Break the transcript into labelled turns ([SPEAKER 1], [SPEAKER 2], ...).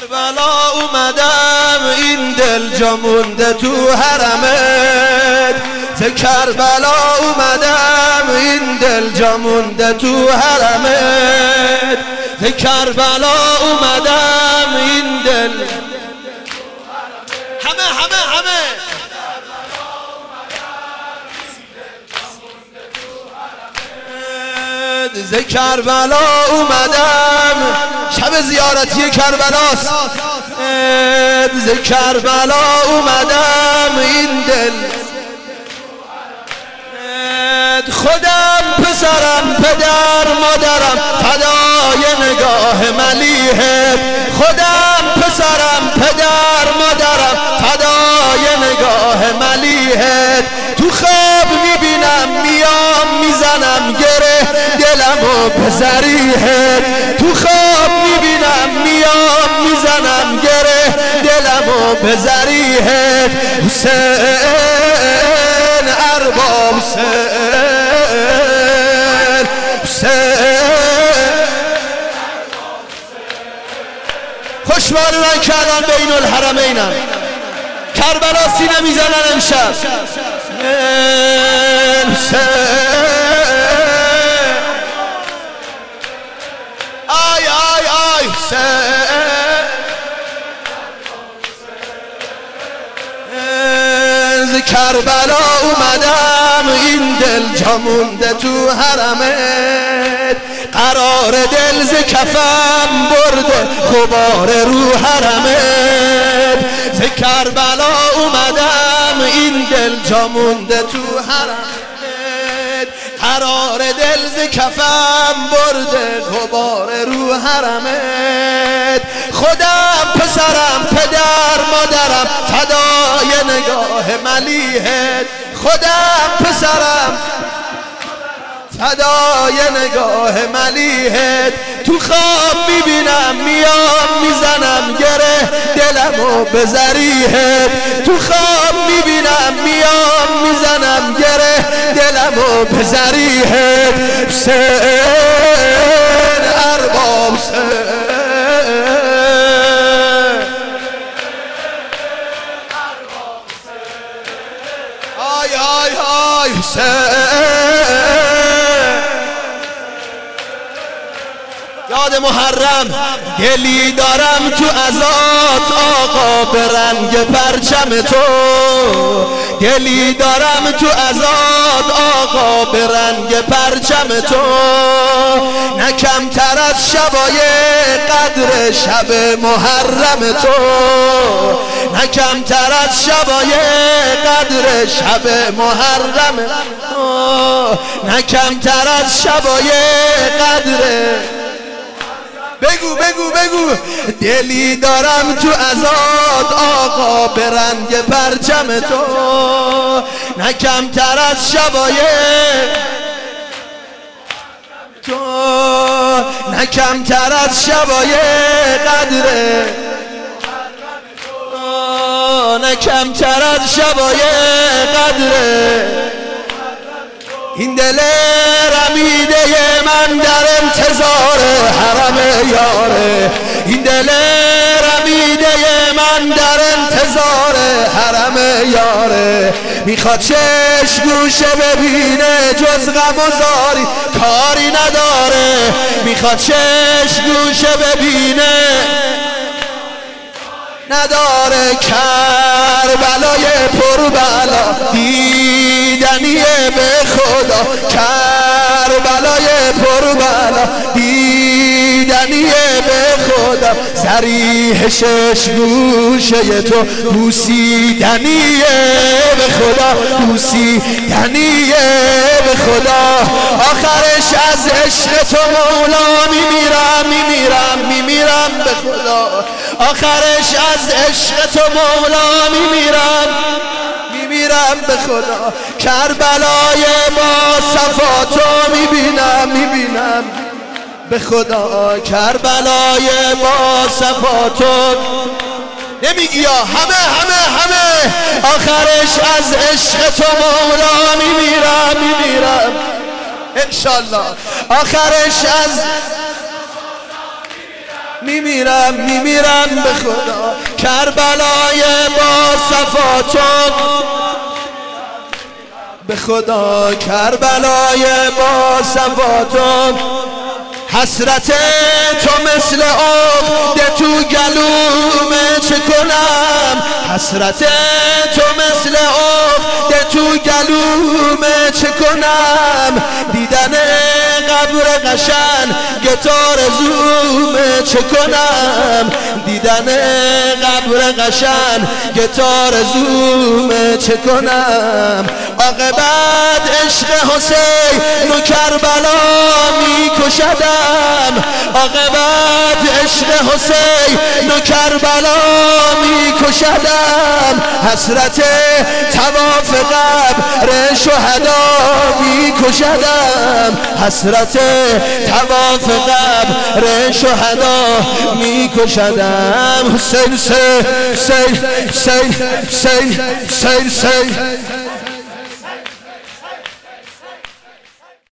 [SPEAKER 1] کربلا اومدم این دل جا مونده تو حرمت، ز کربلا اومدم این دل جا مونده تو حرمت، ز کربلا اومدم این دل همه ز کربلا اومدم، شب زیارتی کربلاست، ز کربلا اومدم این دل، خودم پسرم پدر مادرم فدای نگاه ملیحت، خودم پسرم پدر مادرم فدای نگاه ملیحت، تو خواب میبینم میام میزنم گره دلمو به ذریحت، تو خواب میبینم میام میزنم گره دلمو به ذریحت، حسین ارباب خوشوار من کردن بین الحرمینم، کربلا سینه میزنن امشب، آی آی آی ز کربلا اومدم این دل جا مونده تو حرمت، قرار دل ز کفم برده غبار رو حرمت، ز کربلا اومدم این دل جا مونده تو حرمت، قرار دل ز کفم برده غبار رو حرمت، خودم پسرم پدر مادرم فدای نگاه ملیحت، خودم پسرم فدای نگاه ملیحت، تو خواب میبینم میام میزنم گره دلمو به ذریحت، تو خواب میبینم میام میزنم گره دلمو به ذریحت، حسین ارباب آی آی آی یاد محرم، دلی دارم تو ازات آقا به رنگ پرچم تو، دلی دارم تو ازات آقا به رنگ پرچم تو، نه کمتر از شبای قدر شب محرم تو، نه کمتر از شبای قدر شب محرم تو، نه کمتر از شبای قدر بگو بگو بگو، دلی دارم تو ازات آقا به رنگ پرچم تو، نه کمتر از شبای تو، نه کمتر از شبای قدر، نه کمتر از شبای قدر، این دل رمیده من در انتظار حرم یاره، این دل رمیده من در انتظار حرم یاره، میخواد چشم گوشه ببینه جز غم و زاری کاری نداره، میخواد چشم گوشه ببینه نداره، کربلای پربلا دیدنیه به خدا، کربلای پربلا دیدنیه به خدا، ذریح شش گوشه تو بوسیدنیه به خدا، بوسیدنیه به خدا، آخرش از عشق تو مولا میمیرم به خدا، آخرش از عشق تو مولا میمیرم به خدا، کربلای با صفا تو میبینم به خدا، کربلای با صفا تو نمیگی یا همه آخرش از عشق تو مولا میمیرم انشالله، آخرش از میمیرم به خدا کربلای با صفاتون، به خدا کربلای با صفاتون. حسرت تو مثل عقده تو گلومه چه کنم، حسرت تو مثل عقده تو گلومه چه کنم. دیدن قبر قشنگ گتار زومه چه کنم، دیدن قبر قشنگ گتار زومه چه کنم. عاقبت عشق حسین و کربلا میکشدم، عاقبت عشق حسین و کربلا میکشدم. حسرت طواف قبر شهدا میکشدم، حسرت طواف قبر شهدا میکشدم. حسین حسین حسین حسین حسین حسین